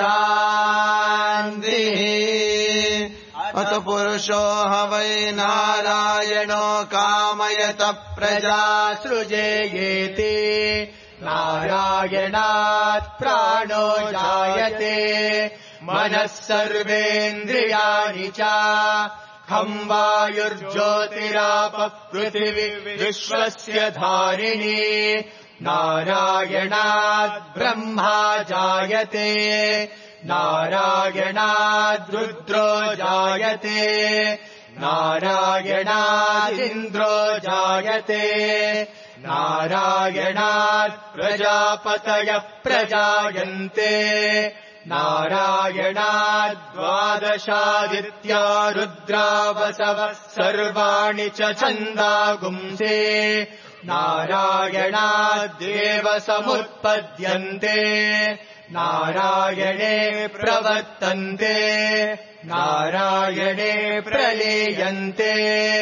शान्तिः अथ पुरुषो ह वै नारायणो कामयत प्रजा सृजेयेति नारायणात् प्राणो जायते मनः सर्वेन्द्रियाणि च खं वायुर्ज्योतिरापः पृथिवी विश्वस्य धारिणी नारायणात् ब्रह्मा जायते नारायणाद् रुद्रो जायते नारायणादिन्द्रो जायते नारायणात् प्रजापतयः प्रजायन्ते नारायणाद् द्वादशादित्या रुद्रा वसवः सर्वाणि च छन्दागुंसे नारायणाद्देव समुत्पद्यन्ते नारायणे प्रवर्तन्ते नारायणे प्रलीयन्ते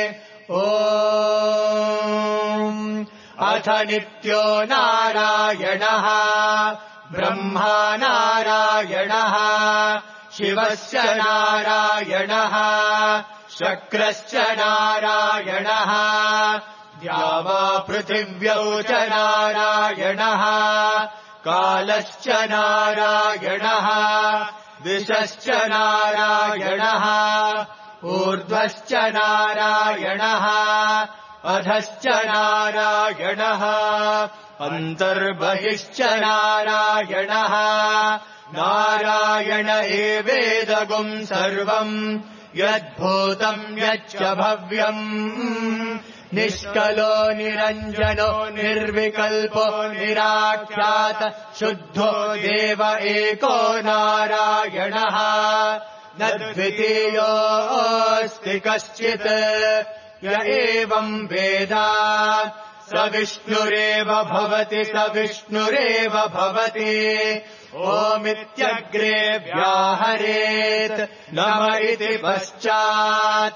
ॐ अथ नित्यो नारायणः ब्रह्मा नारायणः शिवस्य नारायणः शक्रश्च नारायणः द्यावा पृथिव्यौ च नारायणः कालश्च नारायणः दिशश्च नारायणः ऊर्ध्वश्च नारायणः अधश्च नारायणः अन्तर्बहिश्च नारायणः नारायण एवेदगुम् सर्वम् यद्भूतम् यच्च भव्यम् निष्कलो निरञ्जनो निर्विकल्पो निराख्यात शुद्धो देव एको नारायणः न द्वितीयोऽस्ति कश्चित् य एवम् वेद स विष्णुरेव भवति स विष्णुरेव भवति ओमित्यग्रे व्याहरेत् नम इति पश्चात्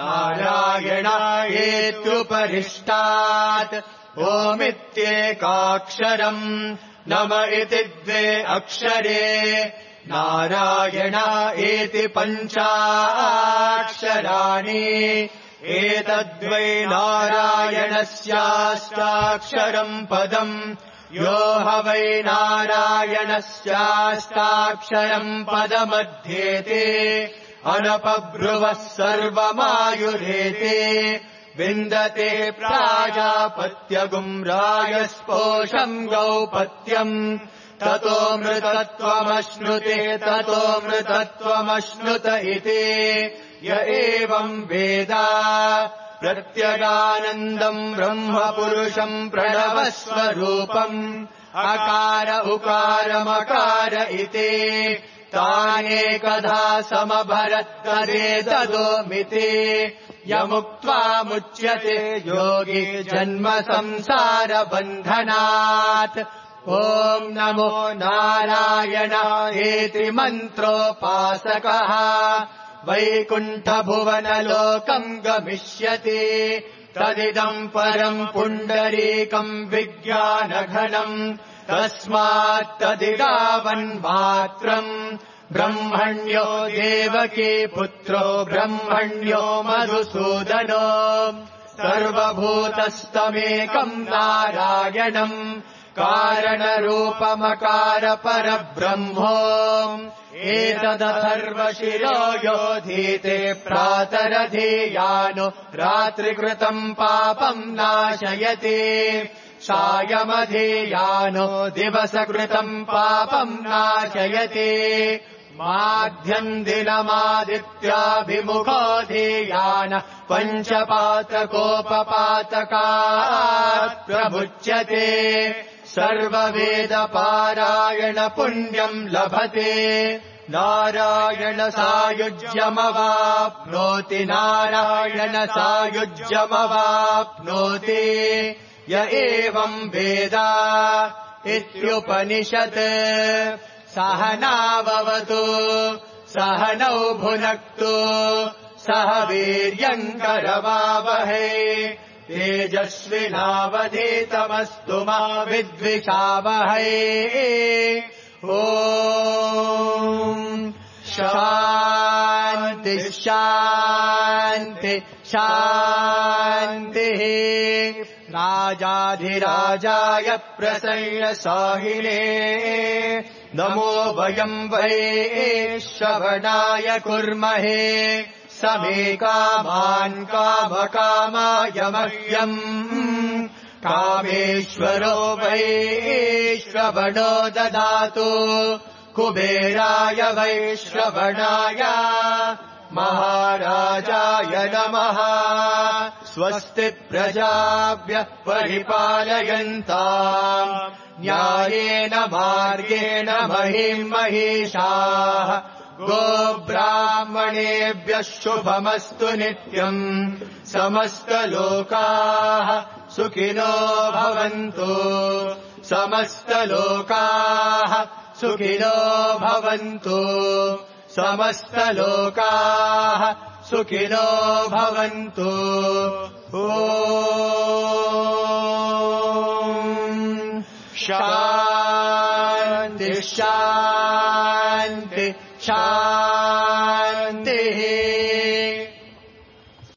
नारायणायेत्युपरिष्टात् ओमित्येकाक्षरम् नम इति द्वे अक्षरे नारायण एति पञ्चाक्षराणि एतद्वै नारायणस्याष्टाक्षरम् पदम् यो ह वै नारायणस्याष्टाक्षरम् पदमध्येते अनपब्रुवः सर्वमायुरेते विन्दते प्राजापत्यगुम् रायस्पोषम् गौपत्यम् ततो मृतत्वमश्नुते ततो मृतत्वमश्नुत इति य एवम् वेद प्रत्यगानन्दम् ब्रह्मपुरुषम् प्रणवस्वरूपम् अकार उकारमकार इति तानेकधा समभरत्तदेतदोमिति यमुक्त्वा मुच्यते योगी जन्म संसारबन्धनात् ॐ नमो नारायणायेति मन्त्रोपासकः वैकुण्ठभुवनलोकम् गमिष्यति तदिदम् परम् पुण्डरीकम् विज्ञानघनम् तस्मात् तदिदावन्मात्रम् ब्रह्मण्यो देवकी पुत्रो ब्रह्मण्यो मधुसूदनो सर्वभूतस्तमेकम् नारायणम् कारणरूपमकार परब्रह्मो एतदथर्वशिरो योधीते प्रातरधीयानो रात्रिकृतम् पापम् नाशयति सायमधीयानो दिवसकृतम् पापम् नाशयति माध्यम् दिनमादित्याभिमुखो धीयान पञ्चपातकोपपातकात् प्रमुच्यते सर्ववेदपारायण पुण्यम् लभते नारायण सायुज्यमवाप्नोति नारायण सायुज्यमवाप्नोति य एवम् वेद इत्युपनिषत् सह नाववतु सह नौ भुनक्तु सह वीर्यम् करवावहै तेजस्विनावधीतमस्तु मा विद्विषावहै ॐ शान्ति शान्ति शान्तिः राजाधिराजाय प्रसन्नसाहिने नमो वयम् वै श्रवणाय कुर्महे समे कामान् कामकामाय मह्यम् कामेश्वरो वै श्रवणो ददातु कुबेराय वै श्रवणाय महाराजाय नमः स्वस्ति प्रजाभ्यः परिपालयन्ताम् न्यायेन मार्गेण महीम् महिषाः गोब्राह्मणेभ्यः शुभमस्तु नित्यम् समस्तलोकाः सुखिनो भवन्तु समस्तलोकाः सुखिनो भवन्तु समस्तलोकाः सुखिनो भवन्तु ॐ शान्ति शान्ति शान्तिः